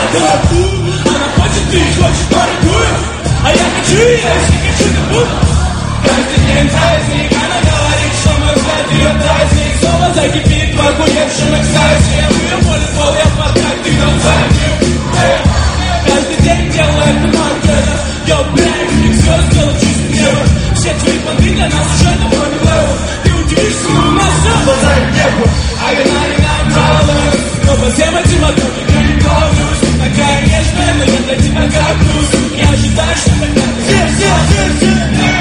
дорогую. Она хочет, ты хочешь дорогую, а я хочу, если хочу, то буду. Каждый день праздник, она говорит, что мой взгляд ее праздник. Снова закипит в охуевшем экстазе. Я ее болит пол, я пока ты нам забил. Каждый день делает маркета. Йо, блядь, и все сделал чисто небо. Все твои понты для нас уже давно не левел. Ты удивишься, но у нас все глазает небо. А вина не нам жалуюсь, но по всем этим огням я не плавлюсь. Такая нежная, но я для тебя как груз. Я ожидаю, что тогда ты все.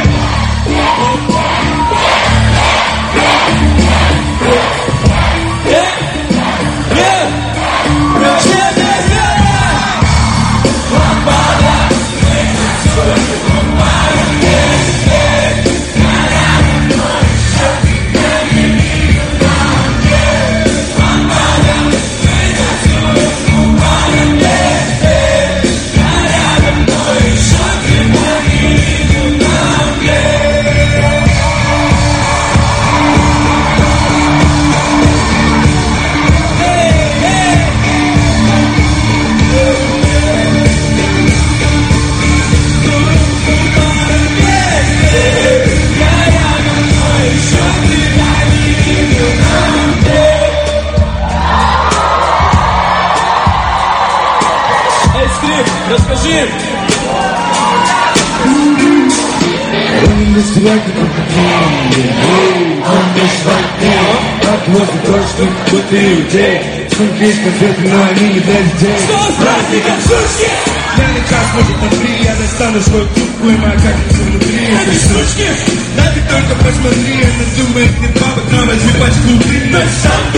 Расскажи. Сумки с конфеты, но они не для детей. Что с праздником сушки? Пьяный час может внутри, я достану свою трубку, и моя капельница внутри. Эти сучки. Да ты только посмотри, она думает, не баба, там возьми пачку. Но сам